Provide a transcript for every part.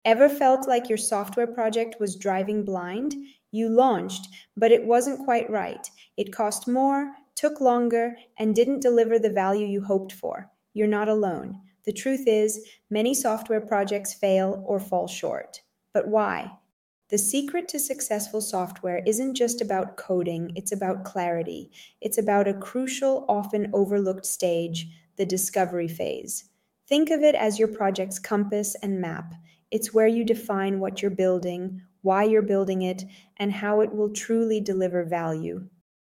Ever felt like your software project was driving blind? You launched, but it wasn't quite right. It cost more, took longer, and didn't deliver the value you hoped for. You're not alone. The truth is, many software projects fail or fall short. But why? The secret to successful software isn't just about coding, it's about clarity. It's about a crucial, often overlooked stage, the discovery phase. Think of it as your project's compass and map. It's where you define what you're building, why you're building it, and how it will truly deliver value.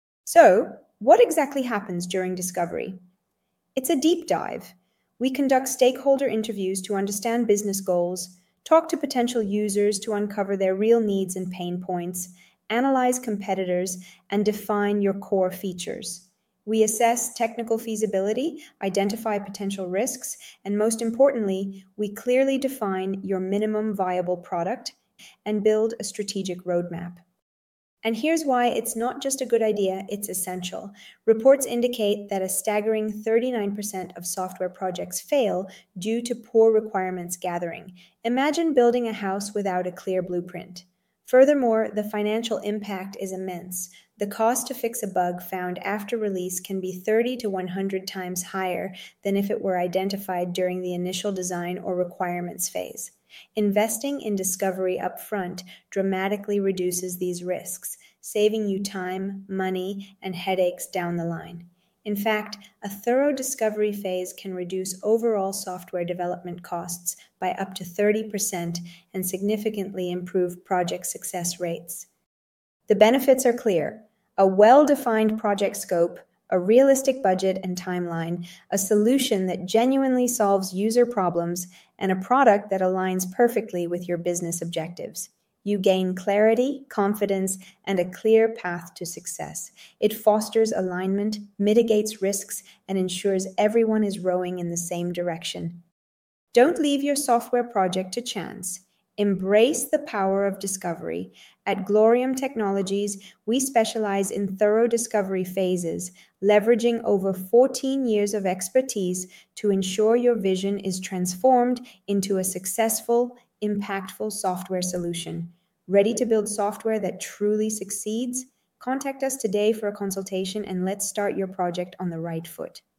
So, what exactly happens during discovery? It's a deep dive. We conduct stakeholder interviews to understand business goals, talk to potential users to uncover their real needs and pain points, analyze competitors, and define your core features. We assess technical feasibility, identify potential risks, and most importantly, we clearly define your minimum viable product and build a strategic roadmap. And here's why it's not just a good idea, it's essential. Reports indicate that a staggering 39% of software projects fail due to poor requirements gathering. Imagine building a house without a clear blueprint. Furthermore, the financial impact is immense. The cost to fix a bug found after release can be 30 to 100 times higher than if it were identified during the initial design or requirements phase. Investing in discovery upfront dramatically reduces these risks, saving you time, money, and headaches down the line. In fact, a thorough discovery phase can reduce overall software development costs by up to 30% and significantly improve project success rates. The benefits are clear: a well defined project scope, a realistic budget and timeline, a solution that genuinely solves user problems, and a product that aligns perfectly with your business objectives. You gain clarity, confidence, and a clear path to success. It fosters alignment, mitigates risks, and ensures everyone is rowing in the same direction. Don't leave your software project to chance. Embrace the power of discovery. At Glorium Technologies, we specialize in thorough discovery phases, leveraging over 14 years of expertise to ensure your vision is transformed into a successful, impactful software solution. Ready to build software that truly succeeds? Contact us today for a consultation and let's start your project on the right foot.